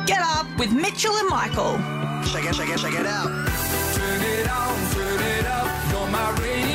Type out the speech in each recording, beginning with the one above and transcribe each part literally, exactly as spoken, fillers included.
Get Up with Mitchell and Michael. Check it, check it, check it out. Turn it on, turn it up, you're my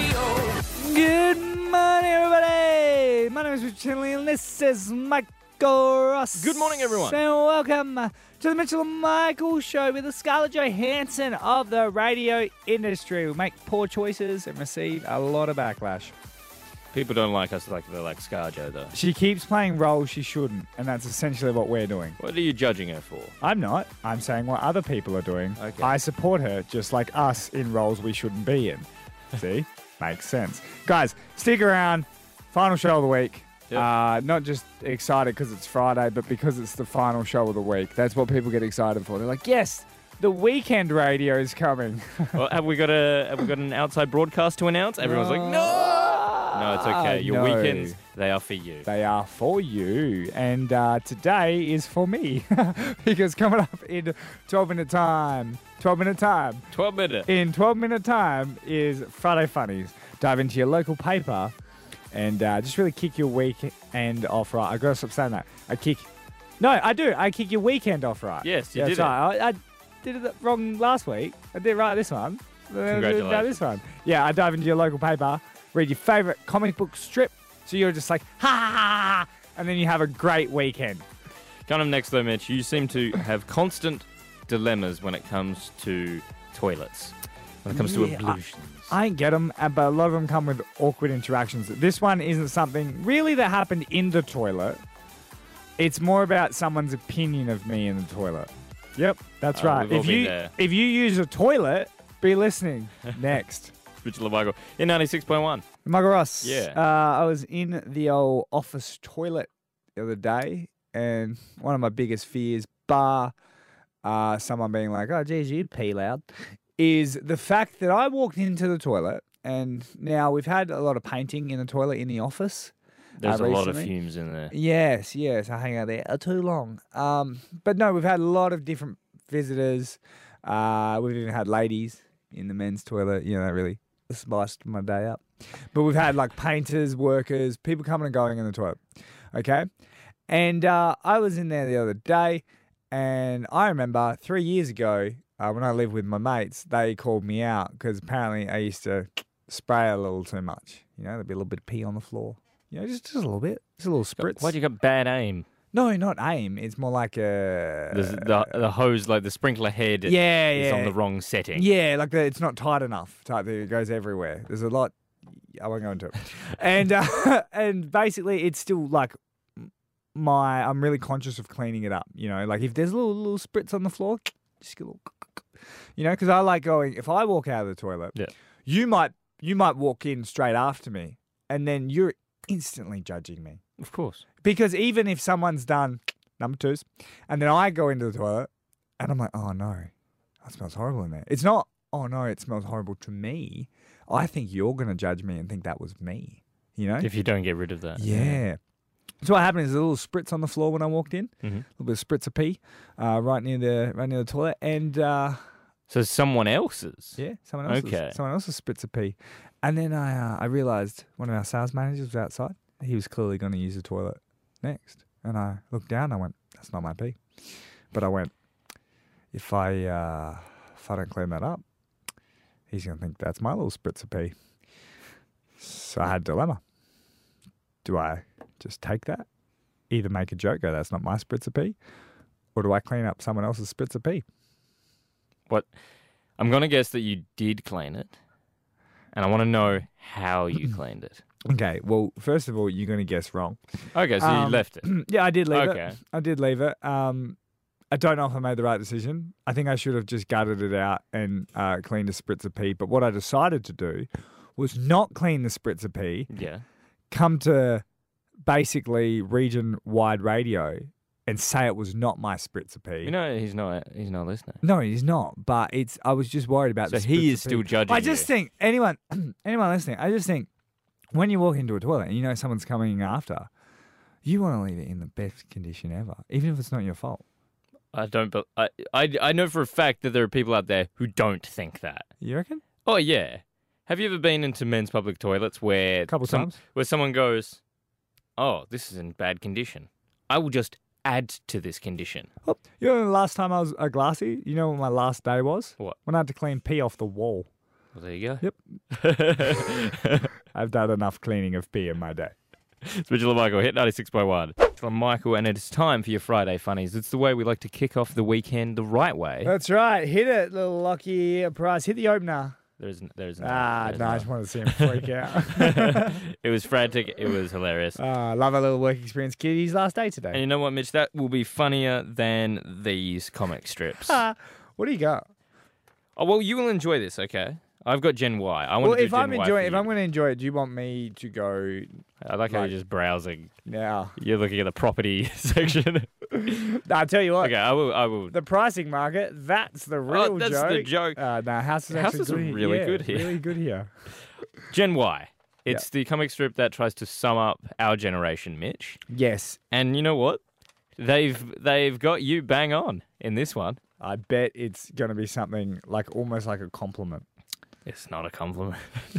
radio. Good morning, everybody. My name is Mitchell and this is Michael Ross. Good morning, everyone. And welcome to the Mitchell and Michael Show with the Scarlett Johansson of the radio industry. We make poor choices and receive a lot of backlash. People don't like us like they like ScarJo, though. She keeps playing roles she shouldn't, and that's essentially what we're doing. What are you judging her for? I'm not. I'm saying what other people are doing. Okay. I support her just like us in roles we shouldn't be in. See? Makes sense. Guys, stick around. Final show of the week. Yep. Uh, not just excited because it's Friday, but because it's the final show of the week. That's what people get excited for. They're like, yes, the weekend radio is coming. Well, have we got a have we got an outside broadcast to announce? Everyone's like, no! No, it's okay. Your No. weekends, they are for you. They are for you. And uh, today is for me. Because coming up in twelve minute time, twelve minute time, twelve minutes. in twelve minute time is Friday Funnies. Dive into your local paper and uh, just really kick your weekend off right. I gotta stop saying that. I kick. No, I do. I kick your weekend off right. Yes, you yeah, did that's right. I, I did it wrong last week. I did it right this one. Congratulations. Now this one. Yeah, I dive into your local paper, read your favourite comic book strip, so you're just like, ha ha ha, and then you have a great weekend. Coming up next, though, Mitch, you seem to have constant dilemmas when it comes to toilets, when it comes Yeah, to ablutions. I ain't get them, but a lot of them come with awkward interactions. This one isn't something really that happened in the toilet. It's more about someone's opinion of me in the toilet. Yep, that's Uh, right. we've all If been you there. if you use a toilet, be listening. Next. Mitchell and Michael in ninety-six point one. Michael Ross. Yeah. Uh, I was in the old office toilet the other day, and one of my biggest fears, bar uh, someone being like, oh, geez, you pee loud, is the fact that I walked into the toilet, and now we've had a lot of painting in the toilet in the office. There's uh, a lot of recently. fumes in there. Yes, yes, I hang out there uh, too long. Um, but no, we've had a lot of different visitors. Uh, we've even had ladies in the men's toilet. You know, that really spiced my day up. But we've had like painters, workers, people coming and going in the toilet. Okay, and uh, I was in there the other day, and I remember three years ago uh, when I lived with my mates, they called me out because apparently I used to spray a little too much. You know, there'd be a little bit of pee on the floor. You know, just, just a little bit. Just a little spritz. Why'd you got bad aim? No, not aim. It's more like a... The, the, the hose, like the sprinkler head, yeah, is yeah. on the wrong setting. Yeah, like the, it's not tight enough. Type that it goes everywhere. There's a lot... I won't go into it. And, uh, and basically, it's still like my... I'm really conscious of cleaning it up. You know, like if there's a little, little spritz on the floor, just get a little... You know, because I like going... If I walk out of the toilet, Yeah. you might you might walk in straight after me, and then you're instantly judging me. Of course. Because even if someone's done number twos, and then I go into the toilet, and I'm like, oh no, that smells horrible in there. It's not, oh no, it smells horrible to me. I think you're going to judge me and think that was me, you know? If you don't get rid of that. Yeah. So what happened is a little spritz on the floor when I walked in, Mm-hmm. a little bit of spritz of pee, uh, right near the right near the toilet, and uh, So someone else's? yeah, someone else's, Okay. someone else's spritz of pee, and then I uh, I realised one of our sales managers was outside. He was clearly going to use the toilet next, and I looked down. And I went, "That's not my pee," but I went, "If I uh, if I don't clean that up, he's going to think that's my little spritz of pee." So I had a dilemma. Do I just take that, either make a joke, go, "That's not my spritz of pee," or do I clean up someone else's spritz of pee? What? I'm going to guess that you did clean it, and I want to know how you cleaned it. Okay, well, first of all, you're going to guess wrong. Okay, so you Um, left it. Yeah, I did leave Okay. it. I did leave it. Um, I don't know if I made the right decision. I think I should have just gutted it out and uh, cleaned a spritz of pee. But what I decided to do was not clean the spritz of pee, Yeah. come to basically region-wide radio and say it was not my spritz of pee. You know he's not he's not listening. No, he's not. But it's. I was just worried about. So the he spritz is of still pee. judging I just you. think anyone, anyone listening. I just think when you walk into a toilet and you know someone's coming after, you want to leave it in the best condition ever, even if it's not your fault. I don't. But I, I I know for a fact that there are people out there who don't think that. You reckon? Oh yeah. Have you ever been into men's public toilets where A couple some- times. where someone goes, "Oh, this is in bad condition. I will just add to this condition. Oh, you know the last time I was a glassy? You know what my last day was? What? When I had to clean pee off the wall. Well, there you go. Yep. I've done enough cleaning of pee in my day. It's Mitchell and Michael, Hit ninety-six point one. I'm Michael, and it's time for your Friday funnies. It's the way we like to kick off the weekend the right way. That's right. Hit it, little Lockie Price. Hit the opener. There isn't. There isn't. Ah, there isn't no, I one. just wanted to see him freak out. It was frantic. It was hilarious. Ah, love our little work experience kid. His last day today. And you know what, Mitch? That will be funnier than these comic strips. Ah, what do you got? Oh, well, you will enjoy this, okay? I've got Gen Y. I want Well, to do if Gen I'm Y enjoying, for if you. I'm going to enjoy it, do you want me to go I like how like- you're just browsing. now? You're looking at the property section. I'll tell you what. Okay, I will. I will. The pricing market, that's the real that's joke. the joke. Uh, no, house is House actually is good here. really Yeah, good here. Really good here. Gen Y. It's the comic strip that tries to sum up our generation, Mitch. Yes. And you know what? They've they've got you bang on in this one. I bet it's going to be something like almost like a compliment. It's not a compliment.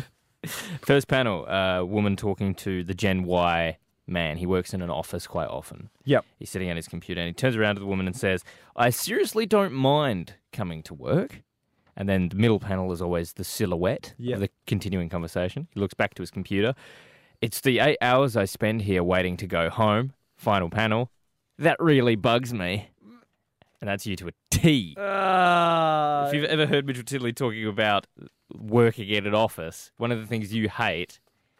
First panel, a uh, woman talking to the Gen Y man. He works in an office quite often. Yep. He's sitting at his computer and he turns around to the woman and says, I seriously don't mind coming to work. And then the middle panel is always the silhouette Yep. of the continuing conversation. He looks back to his computer. It's the eight hours I spend here waiting to go home. Final panel. That really bugs me. And that's you to a T. Uh, If you've ever heard Mitchell Tiddley talking about working in an office, one of the things you hate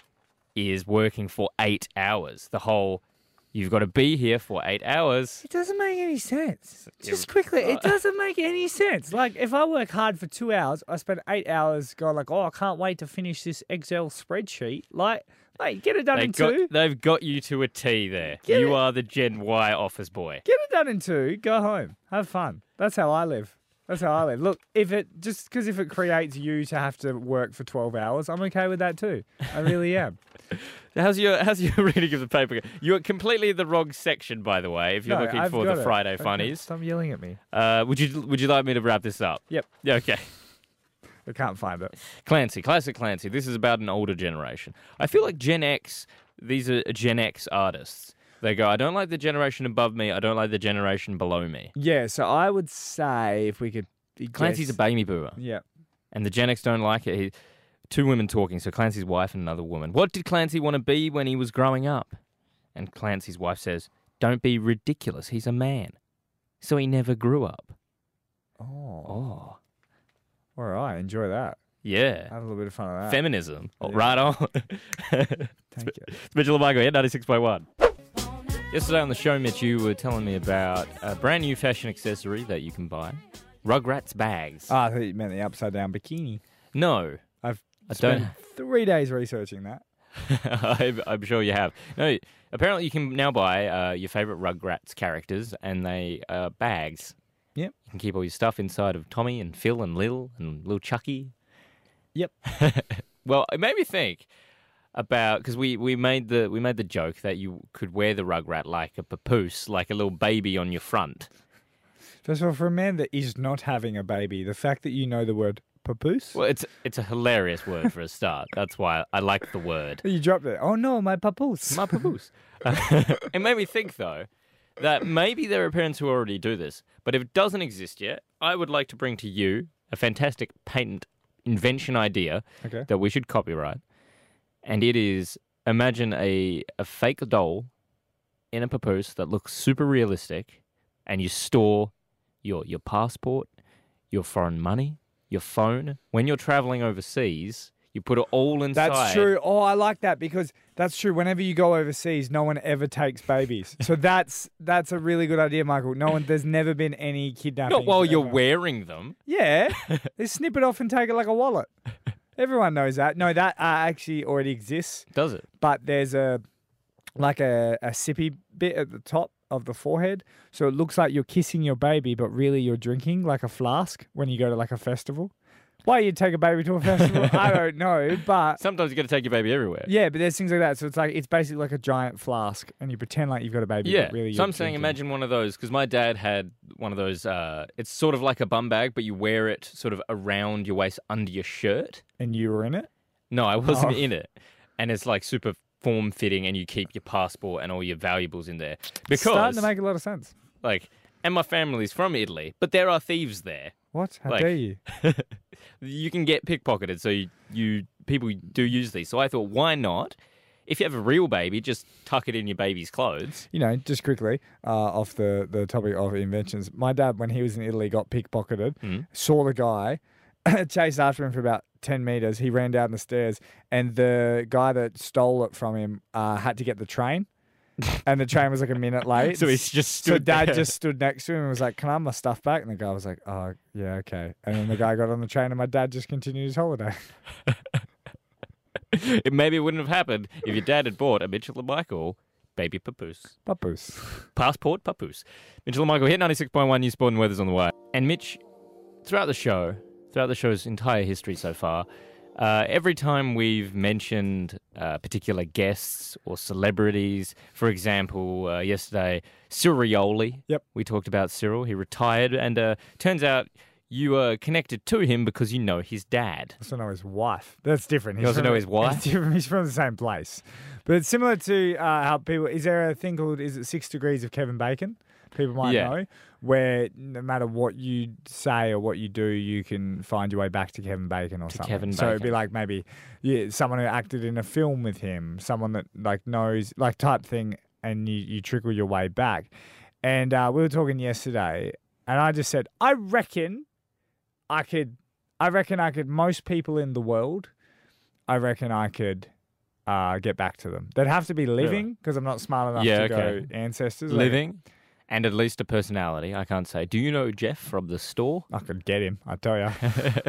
is working for eight hours. The whole, you've got to be here for eight hours. it doesn't make any sense. Just Yeah. quickly, it doesn't make any sense. Like, if I work hard for two hours, I spend eight hours going like, oh, I can't wait to finish this Excel spreadsheet. Like, mate, get it done They in got, two. they've got you to a T there. Get you it. are the Gen Y office boy. Get it done in two. Go home. Have fun. That's how I live. That's how I live. Look, if it just because if it creates you to have to work for twelve hours, I'm okay with that too. I really am. How's your how's your reading of the paper? You're completely in the wrong section, by the way. If you're No, looking I've for got the it. Friday Okay, funnies, Stop yelling at me. uh, would you would you like me to wrap this up? Yep. Yeah. Okay. I can't find it. Clancy, classic Clancy. This is about an older generation. I feel like Gen X, these are Gen X artists. They go, I don't like the generation above me. I don't like the generation below me. Yeah, so I would say if we could. Clancy's a guess- baby boomer, Yeah. and the Gen X don't like it. He, two women talking, so Clancy's wife and another woman. What did Clancy want to be when he was growing up? And Clancy's wife says, don't be ridiculous. He's a man. So he never grew up. Oh. Oh. All right. Enjoy that. Yeah. Have a little bit of fun of that. Feminism. Oh, Yeah. right on. Thank you. It's Mitchell and Michael here, ninety-six point one. Yesterday on the show, Mitch, you were telling me about a brand new fashion accessory that you can buy. Rugrats bags. Ah, I thought you meant the upside down bikini. No. I've I spent don't. three days researching that. I'm, I'm sure you have. No, apparently you can now buy uh, your favourite Rugrats characters and they are bags. Yep. You can keep all your stuff inside of Tommy and Phil and Lil and little Chucky. Yep. Well, it made me think about because we, we made the we made the joke that you could wear the Rugrat like a papoose, like a little baby on your front. First of all, for a man that is not having a baby, the fact that you know the word papoose, Well, it's it's a hilarious word for a start. That's why I like the word. you dropped it. Oh no, my papoose. My papoose. It made me think though that maybe there are parents who already do this, but if it doesn't exist yet, I would like to bring to you a fantastic patent invention idea Okay. that we should copyright. And it is, imagine a, a fake doll in a papoose that looks super realistic, and you store your your passport, your foreign money, your phone. When you're traveling overseas, you put it all inside. That's true. Oh, I like that because that's true. Whenever you go overseas, no one ever takes babies. So that's that's a really good idea, Michael. No one. There's never been any kidnapping. Not while you're ever. wearing them. Yeah, they snip it off and take it like a wallet. Everyone knows that. No, that uh, actually already exists. Does it? But there's a like a, a sippy bit at the top of the forehead, so it looks like you're kissing your baby, but really you're drinking like a flask when you go to like a festival. Why you'd take a baby to a festival, I don't know, but Sometimes you got to take your baby everywhere. yeah, but there's things like that. So it's like it's basically like a giant flask, and you pretend like you've got a baby. Yeah, but really so you're I'm saying drinking. imagine one of those, because my dad had one of those, uh, it's sort of like a bum bag, but you wear it sort of around your waist under your shirt. and you were in it. No, I wasn't Oh. in it. And it's like super form-fitting and you keep your passport and all your valuables in there. Because, Starting to make a lot of sense. like, and my family's from Italy, but there are thieves there. What? How Like- dare you? You can get pickpocketed, so you, you people do use these. So I thought, why not? If you have a real baby, just tuck it in your baby's clothes. You know, just quickly, uh, off the, the topic of inventions, my dad, when he was in Italy, got pickpocketed, Mm. saw the guy, chased after him for about ten metres. He ran down the stairs, and the guy that stole it from him uh, had to get the train. And the train was like a minute late. So he's just So stood dad there. just stood next to him and was like, "Can I have my stuff back?" And the guy was like, "Oh, yeah, okay." And then the guy got on the train, and my dad just continued his holiday. It maybe it wouldn't have happened if your dad had bought a Mitchell and Michael baby papoose. Papoose. Passport papoose. Mitchell and Michael hit ninety-six point one, News Sport and Weather's on the way. And Mitch, throughout the show, throughout the show's entire history so far, uh, every time we've mentioned uh, particular guests or celebrities, for example, uh, yesterday, Cyril Rioli. Yep. We talked about Cyril. He retired, and uh, turns out you are connected to him because you know his dad. I also know his wife. That's different. You also from know the- his wife? It's different. He's from the same place. But it's similar to uh, how people... Is there a thing called... Is it Six Degrees of Kevin Bacon? People might Yeah. know. Where no matter what you say or what you do, you can find your way back to Kevin Bacon or To something. Kevin So it'd be Bacon. like maybe yeah, someone who acted in a film with him, someone that like knows... Like type thing, and you, you trickle your way back. And uh, we were talking yesterday, and I just said, I reckon... I could, I reckon I could, most people in the world, I reckon I could uh, get back to them. They'd have to be living because I'm not smart enough Yeah, to okay. go ancestors. Like, Living and at least a personality, I can't say. Do you know Jeff from the store? I could get him, I tell you.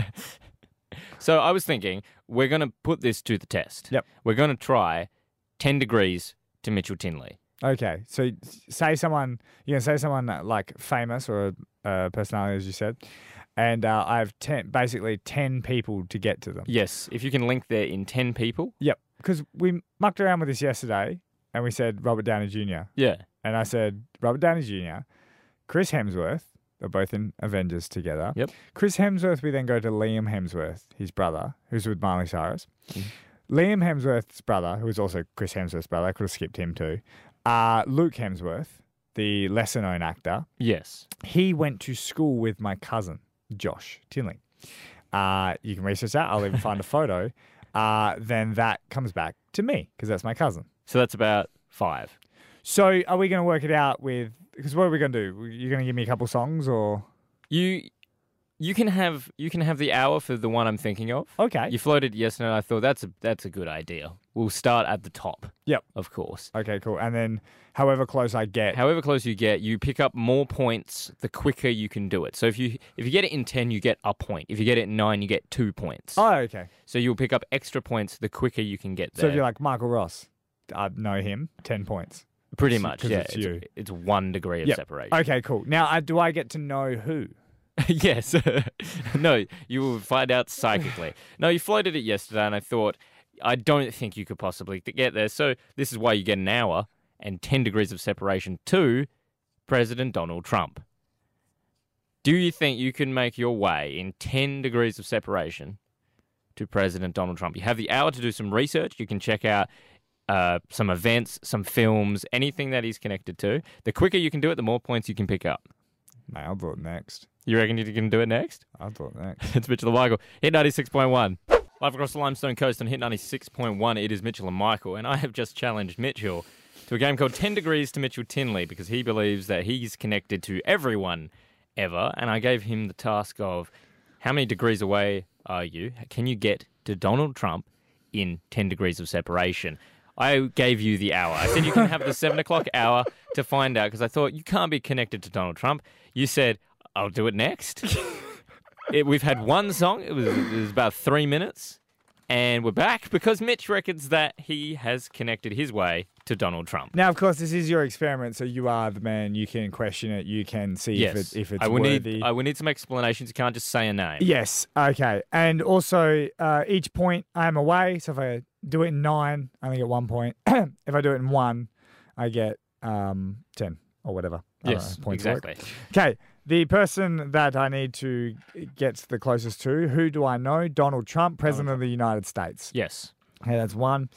So I was thinking, we're going to put this to the test. Yep. We're going to try ten degrees to Mitchell Tinley. Okay, so say someone, you can say someone uh, like famous or a uh, personality, as you said, and uh, I have ten, basically ten people to get to them. Yes, if you can link there in ten people. Yep, because we mucked around with this yesterday, and we said Robert Downey Junior Yeah. And I said, Robert Downey Junior, Chris Hemsworth, they're both in Avengers together. Yep. Chris Hemsworth, we then go to Liam Hemsworth, his brother, who's with Miley Cyrus. Mm. Liam Hemsworth's brother, who is also Chris Hemsworth's brother, I could have skipped him too. Uh, Luke Hemsworth, the lesser known actor, Yes. he went to school with my cousin, Josh Tinley. Uh, you can research that. I'll even find a photo. Uh, then that comes back to me because that's my cousin. So that's about five. So are we going to work it out with, because what are we going to do? You're going to give me a couple songs or? You you can have you can have the hour for the one I'm thinking of. Okay. You floated yesterday, and I thought that's a that's a good idea. We'll start at the top. Yep. Of course. Okay, cool. And then however close I get. However close you get, you pick up more points the quicker you can do it. So if you if you get it in ten, you get a point. If you get it in nine, you get two points. Oh, okay. So you'll pick up extra points the quicker you can get So there. if you're like Michael Ross, I know him, ten points. Pretty It's- much, 'cause yeah. it's It's, you. it's one degree of Yep. separation. Okay, cool. Now, uh, do I get to know who? Yes. No, you will find out psychically. No, you floated it yesterday, and I thought, I don't think you could possibly get there. So this is why you get an hour and ten degrees of separation to President Donald Trump. Do you think you can make your way in ten degrees of separation to President Donald Trump? You have the hour to do some research. You can check out uh, some events, some films, anything that he's connected to. The quicker you can do it, the more points you can pick up. Mate, I'll do it next. You reckon you can do it next? I'll do it next. It's Mitchell and Michael. Hit ninety-six point one. Live across the Limestone Coast on Hit ninety-six point one. It is Mitchell and Michael, and I have just challenged Mitchell to a game called ten degrees to Mitchell Tinley because he believes that he's connected to everyone ever, and I gave him the task of how many degrees away are you? Can you get to Donald Trump in ten degrees of separation? I gave you the hour. I said you can have the seven o'clock hour to find out because I thought you can't be connected to Donald Trump. You said, I'll do it next. it, we've had one song. It was, it was about three minutes. And we're back because Mitch reckons that he has connected his way to Donald Trump. Now, of course, this is your experiment, so you are the man. You can question it. You can see Yes. if, it, if it's I will worthy. need I will need some explanations. You can't just say a name. Yes. Okay. And also, uh, each point I am away. So if I do it in nine, I only get one point. If I do it in one, I get um, ten or whatever. I don't Yes, know, points work. exactly. Okay. The person that I need to get the closest to, who do I know? Donald Trump, President of the United States. Yes. Okay, that's one.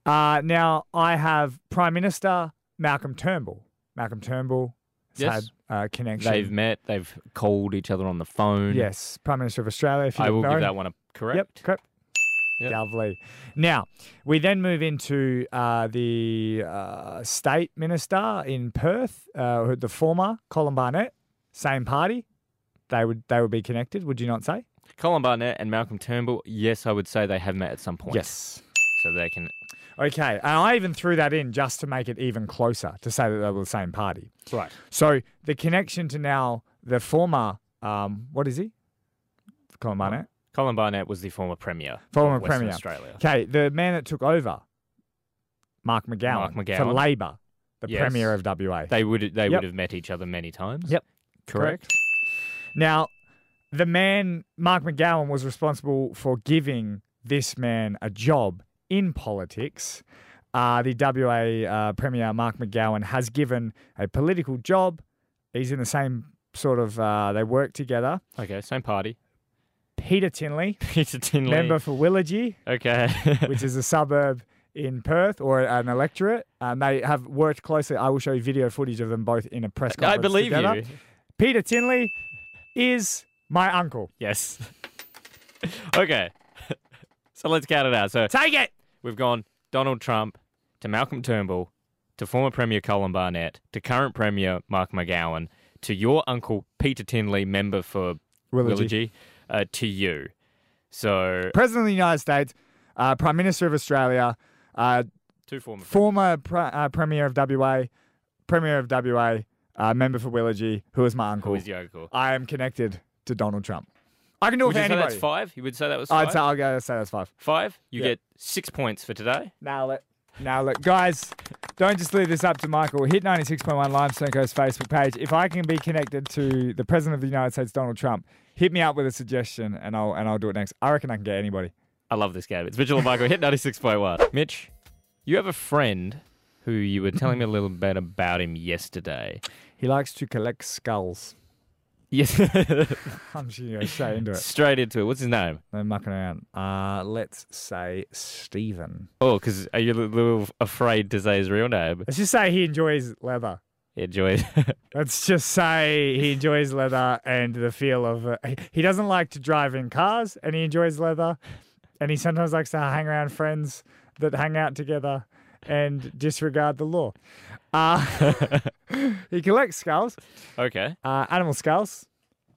Uh, now, I have Prime Minister Malcolm Turnbull. Malcolm Turnbull has Yes. had a connection. They've met. They've called each other on the phone. Yes, Prime Minister of Australia. If you I will know. give that one a correct. Yep, correct. Yep. Lovely. Now, we then move into uh, the uh, State Minister in Perth, uh, who- the former Colin Barnett, same party. They would they would be connected, would you not say? Colin Barnett and Malcolm Turnbull. Yes, I would say they have met at some point. Yes. So they can. Okay, and I even threw that in just to make it even closer, to say that they were the same party. Right. So the connection to now the former, um, what is he? Colin Barnett? Colin Barnett was the former premier. Former of Western premier. Australia. Okay, the man that took over, Mark McGowan, Mark for McGowan. Labor, the Yes. Premier of W A. They would they Yep. would have met each other many times. Yep. Correct. Now, the man, Mark McGowan, was responsible for giving this man a job in politics. Uh, the W A uh, Premier, Mark McGowan, has given a political job. He's in the same sort of, uh, they work together. Okay. Same party. Peter Tinley, Peter Tinley. member for Willagee, Okay. which is a suburb in Perth or an electorate. And they have worked closely. I will show you video footage of them both in a press conference I believe together. you. Peter Tinley is my uncle. Yes. Okay. So let's count it out. So Take it! we've gone Donald Trump to Malcolm Turnbull to former Premier Colin Barnett to current Premier Mark McGowan to your uncle Peter Tinley, member for Willagee. Willagee, uh, to you. So President of the United States, uh, Prime Minister of Australia, uh, two former. former pre- uh, Premier of W A, Premier of W A, uh, member for Willagee, who is my uncle. Who is your uncle? I am connected to Donald Trump. I can do it Would for you say anybody. that's five? You would say that was five? I'd say I'll go say that's five. Five? You Yeah. get six points for today. Nail it. Nail it. Guys, don't just leave this up to Michael. Hit ninety-six point one Limestone Coast Facebook page. If I can be connected to the President of the United States, Donald Trump, hit me up with a suggestion and I'll and I'll do it next. I reckon I can get anybody. I love this game. It's Mitchell and Michael. Hit ninety-six point one. Mitch, you have a friend who you were telling me a little bit about him yesterday. He likes to collect skulls. Yes. I'm just going to go straight into it. Straight into it. What's his name? No mucking around. Uh, let's say Stephen. Oh, because are you a little afraid to say his real name? Let's just say he enjoys leather. Enjoy it. Let's just say he enjoys leather and the feel of uh, he- he doesn't like to drive in cars and he enjoys leather and he sometimes likes to hang around friends that hang out together and disregard the law. Uh, he collects skulls, Okay. uh, animal skulls,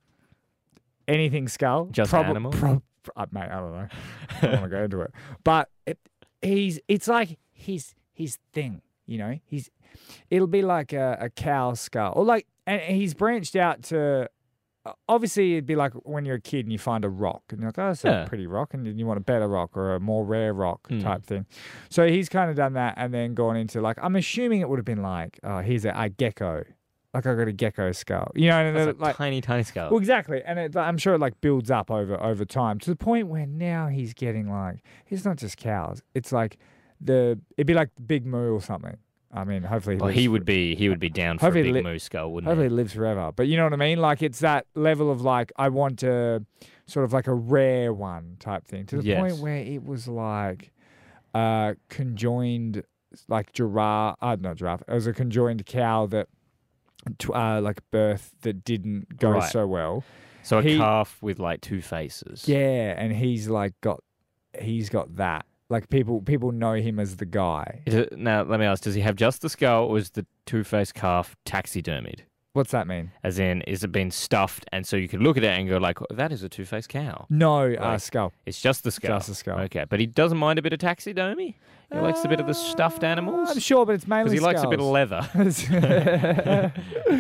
anything skull. Just Prob- animal? prob- uh, mate, I don't know. I don't want to go into it. But it, he's it's like his his thing, you know. He's it'll be like a, a cow skull, or like, and he's branched out to. Obviously, it'd be like when you're a kid and you find a rock, and you're like, "Oh, that's Yeah. a pretty rock," and then you want a better rock or a more rare rock Mm. type thing. So he's kind of done that, and then gone into like, I'm assuming it would have been like, "Oh, here's a, a gecko, like I got a gecko skull," you know, and That's then, a like. tiny, tiny skull. Well, exactly, and it, I'm sure it like builds up over over time to the point where now he's getting like it's not just cows; it's like the it'd be like Big Moo or something. I mean, hopefully he, Well, lives he for- would be he would be down for a Hopefully big li- moose skull, wouldn't hopefully he? he lives forever. But you know what I mean? Like it's that level of like I want a sort of like a rare one type thing to the Yes. point where it was like uh conjoined like giraffe. Uh, not giraffe. It was a conjoined cow that tw- uh like birth that didn't go Right. so well. So a he- calf with like two faces. Yeah, and he's like got he's got that. Like people people know him as the guy. Is it, now, let me ask, does he have just the skull or is the two-faced calf taxidermied? What's that mean? As in, is it been stuffed and so you could look at it and go like, oh, that is a two-faced cow? No, uh, Like, skull. It's just the skull. Just the skull. Okay, but he doesn't mind a bit of taxidermy? He likes a bit of the stuffed animals? I'm sure, but it's mainly Because he likes a bit of skulls. leather.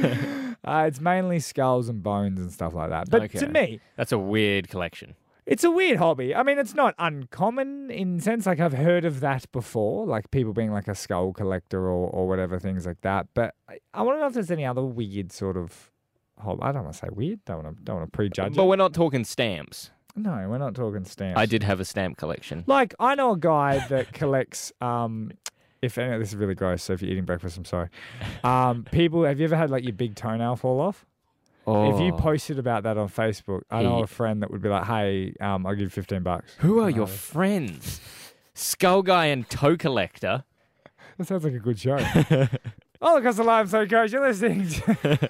uh, it's mainly skulls and bones and stuff like that. But Okay. to me, That's a weird collection. it's a weird hobby. I mean, it's not uncommon in sense. Like I've heard of that before, like people being like a skull collector or, or whatever, things like that. But I, I want to know if there's any other weird sort of hobby. I don't want to say weird. Don't want to don't want to prejudge But it. we're not talking stamps. No, we're not talking stamps. I did have a stamp collection. Like, I know a guy that collects, um, if any, this is really gross, so if you're eating breakfast, I'm sorry. Um, people, have you ever had like your big toenail fall off? Oh. If you posted about that on Facebook, I know He- a friend that would be like, hey, um, I'll give you fifteen bucks. Who are And I your was- friends? Skull Guy and Toe Collector. That sounds like a good show. Oh, look, that's the Limestone Coast. You're listening to...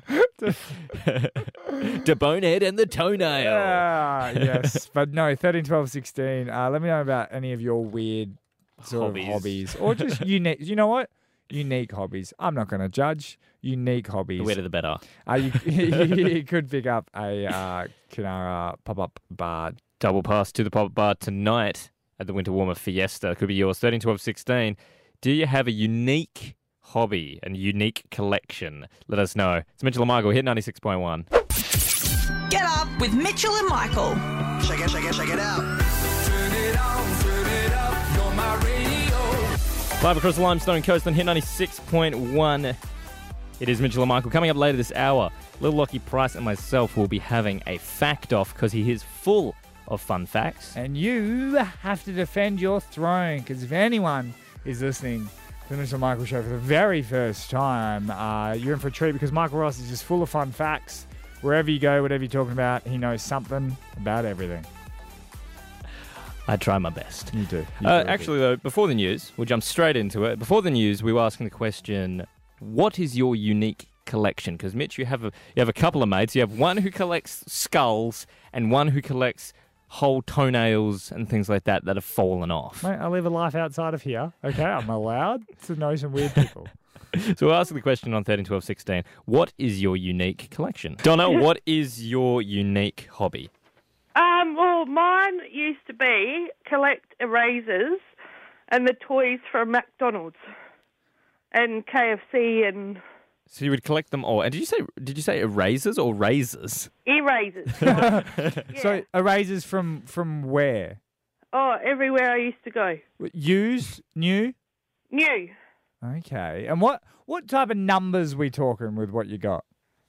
The Bonehead and the Toenail. Ah, yes. But no, thirteen, twelve, sixteen. Uh, let me know about any of your weird sort Hobbies. of hobbies. Or just unique. You know what? Unique hobbies. I'm not going to judge. Unique hobbies. The wetter the better. Uh, you, you could pick up a uh, Kinara pop-up bar. Double pass to the pop-up bar tonight at the Winter Warmer Fiesta. Could be yours. thirteen, twelve, sixteen. Do you have a unique hobby and unique collection? Let us know. It's Mitchell and Michael, Hit ninety-six point one. Get up with Mitchell and Michael. Check it, check it, check it out. Turn it on, turn it up, you're my radio. Live across the Limestone Coast on Hit ninety-six point one. It is Mitchell and Michael. Coming up later this hour, Little Lockie Price and myself will be having a fact off because he is full of fun facts. And you have to defend your throne, because if anyone is listening to the Mitchell and Michael show for the very first time, uh, you're in for a treat, because Michael Ross is just full of fun facts. Wherever you go, whatever you're talking about, he knows something about everything. I try my best. You do. You Uh, do. actually, though, before the news, we'll jump straight into it. Before the news, we were asking the question, what is your unique collection? Because, Mitch, you have a you have a couple of mates. You have one who collects skulls and one who collects whole toenails and things like that that have fallen off. Mate, I live a life outside of here. Okay, I'm allowed to know some weird people. So we'll ask the question on thirteen, twelve, sixteen. What is your unique collection? Donna, what is your unique hobby? Um, well, mine used to be collect erasers and the toys from McDonald's and K F C and So you would collect them all. And did you say did you say erasers or razors? erasers. yeah. So, erasers from from where? Oh, everywhere I used to go. Used? New? New. Okay. And what, what type of numbers we talking with what you got?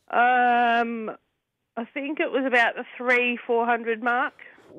Um, I think it was about the three, four hundred mark.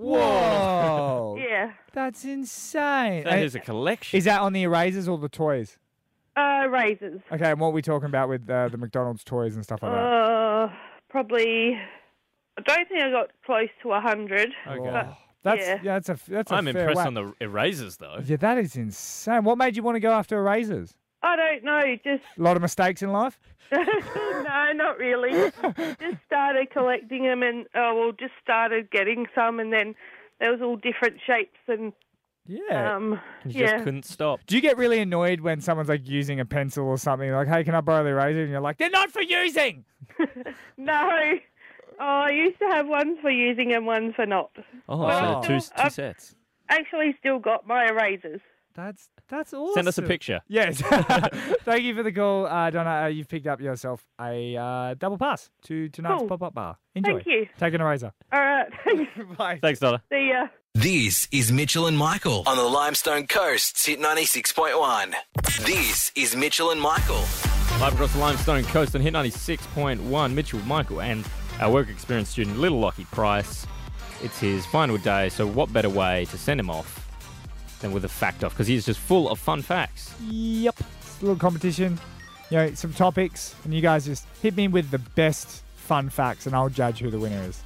Whoa. Yeah. That's insane. That And is a collection. is that on the erasers or the toys? Uh, razors. Okay, and what are we talking about with uh, the McDonald's toys and stuff like that? Uh, probably. I don't think I got close to a hundred. Okay. But, That's yeah. yeah, that's a that's a I'm fair impressed whack. on the erasers, though. Yeah, that is insane. What made you want to go after erasers? I don't know. Just A lot of mistakes in life. no, not really. Just started collecting them, and oh, well, just started getting some, and then there was all different shapes, and Yeah. um, You yeah. just couldn't stop. Do you get really annoyed when someone's like using a pencil or something? Like, hey, can I borrow the eraser? And you're like, they're not for using. No. Oh, I used to have ones for using and ones for not. Oh, Wow. so two, two I've- sets. Actually, still got my erasers. That's that's awesome. Send us a picture. Yes. Thank you for the call, uh, Donna. Uh, you've picked up yourself a uh, double pass to tonight's Cool. pop-up bar. Enjoy. Thank you. Take an eraser. All right. Thanks. Bye. Thanks, Donna. See ya. This is Mitchell and Michael on the Limestone Coast, Hit ninety-six point one. This is Mitchell and Michael. Live across the Limestone Coast on Hit ninety-six point one, Mitchell, Michael, and our work experience student, Little Lockie Price. It's his final day, so what better way to send him off than with a fact off, because he's just full of fun facts. Yep. It's a little competition. You know, some topics, and you guys just hit me with the best fun facts, and I'll judge who the winner is.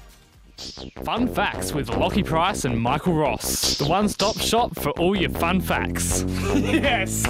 Fun Facts with Lockie Price and Michael Ross. The one-stop shop for all your fun facts. Yes.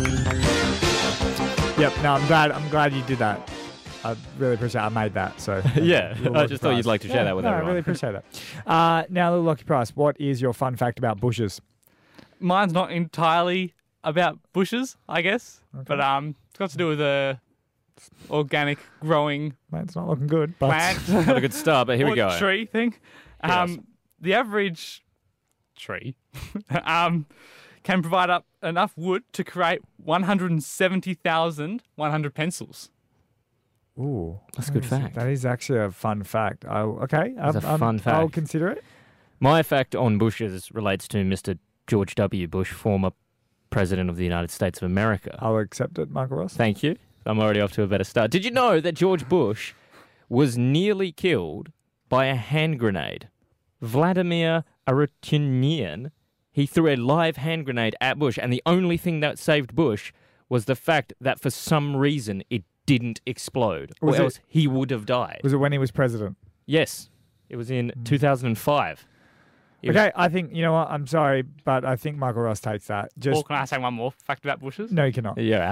Yep. No, I'm glad. I'm glad you did that. I really appreciate. I made that. So Yeah, Little I Lockie just thought you'd Price. like to share Yeah, that with no, everyone. I really appreciate that. Uh, now, Little Lockie Price, what is your fun fact about bushes? Mine's not entirely about bushes, I guess, but um, it's got to do with a organic growing Mate, it's not looking good. But plant Not a good start, but here we or go. tree thing. Hit us. Um, the average tree um, can provide up enough wood to create one hundred seventy thousand one hundred pencils. Ooh, That's a good that is- fact. That is actually a fun fact. I, okay, That's um, a um, fun I'll fact. consider it. My fact on bushes relates to Mister George W. Bush, former President of the United States of America. I'll accept it, Michael Ross. Thank you. I'm already off to a better start. Did you know that George Bush was nearly killed by a hand grenade? Vladimir Arutyunian, he threw a live hand grenade at Bush, and the only thing that saved Bush was the fact that for some reason it didn't explode, or Was it- else he would have died. Was it when he was president? Yes, it was in two thousand five. He was- Okay, I think, you know what? I'm sorry, but I think Michael Ross takes that. Just Or can I say one more fact about bushes? No, you cannot. Yeah.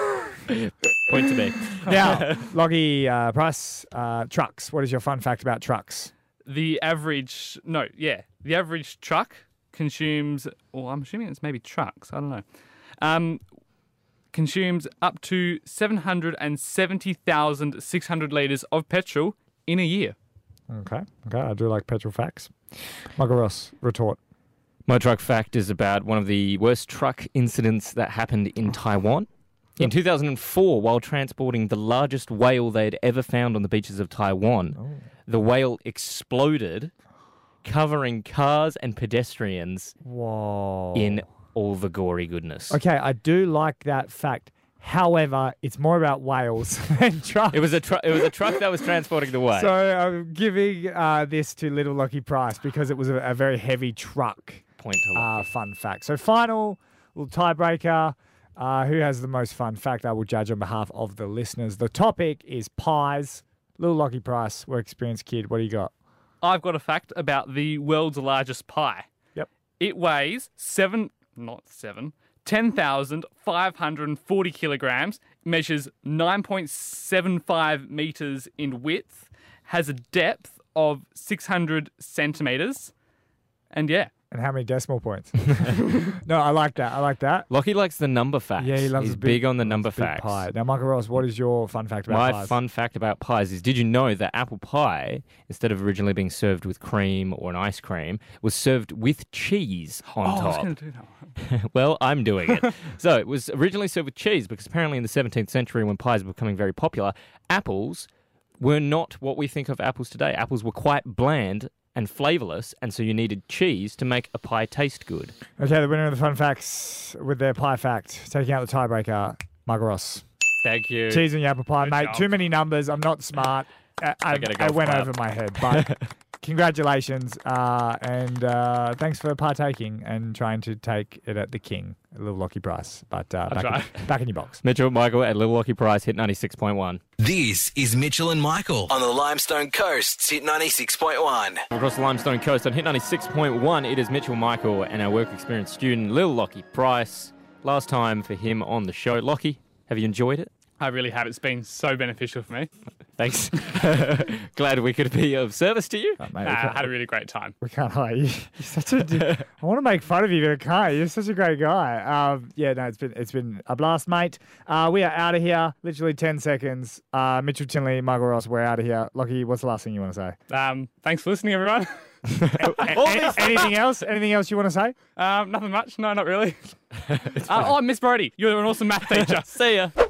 Point to me. Now, Lockie uh, Price, uh, trucks. What is your fun fact about trucks? The average, no, yeah, the average truck consumes, well, I'm assuming it's maybe trucks, I don't know, um, consumes up to seven hundred seventy thousand six hundred litres of petrol in a year. Okay, okay, I do like petrol facts. Michael Ross, retort. My truck fact is about one of the worst truck incidents that happened in Taiwan. In two thousand four, while transporting the largest whale they'd ever found on the beaches of Taiwan, Oh. the whale exploded, covering cars and pedestrians Whoa. in all the gory goodness. Okay, I do like that fact. However, it's more about whales than trucks. It was a tru- it was a truck that was transporting the whale. So I'm giving uh, this to Little Lockie Price because it was a, a very heavy truck. Point to Uh, Lockie. fun fact. So final little tiebreaker. Uh, who has the most fun fact? I will judge on behalf of the listeners. The topic is pies. Little Lockie Price, work experience kid. What do you got? I've got a fact about the world's largest pie. Yep. It weighs seven, not seven, ten thousand five hundred forty kilograms, measures nine point seven five meters in width, has a depth of six hundred centimeters, and yeah. And how many decimal points? No, I like that. I like that. Lockie likes the number facts. Yeah, he loves He's a big, big on the loves number a big facts. pie. Now, Michael Ross, what is your fun fact about My pies? fun fact about pies is, did you know that apple pie, instead of originally being served with cream or an ice cream, was served with cheese on Oh, I was top? going to do that one. Well, I'm doing it. So it was originally served with cheese because apparently in the seventeenth century, when pies were becoming very popular, apples were not what we think of apples today. Apples were quite bland and flavourless, and so you needed cheese to make a pie taste good. Okay, the winner of the fun facts with their pie fact, taking out the tiebreaker, Michael Ross. Thank you. Cheese on your apple pie, Good mate. job. Too many numbers. I'm not smart. I, I, get a I golf went clap. over my head, but congratulations. Uh, and uh, thanks for partaking and trying to take it at the king, a little Lockie Price. But uh, back, try. in, back in your box. Mitchell, Michael, and Little Lockie Price hit ninety-six point one. This is Mitchell and Michael on the Limestone Coast, Hit ninety-six point one. Across the Limestone Coast on Hit ninety-six point one, it is Mitchell Michael and our work experience student, Lil Lockie Price. Last time for him on the show. Lockie, have you enjoyed it? I really have. It's been so beneficial for me. Thanks. Glad we could be of service to you. Oh, mate, we, Nah, I can't, had a really great time. we can't hire you. You're such a. I want to make fun of you, but I can't. You're such a great guy. Um, yeah, no, it's been it's been a blast, mate. Uh, we are out of here. Literally ten seconds. Uh, Mitchell Tinley, Michael Ross, we're out of here. Lockie, what's the last thing you want to say? Um, thanks for listening, everyone. A- anything else? Anything else you want to say? Um, nothing much. No, not really. uh, oh, Miss Brody, you're an awesome math teacher. See ya.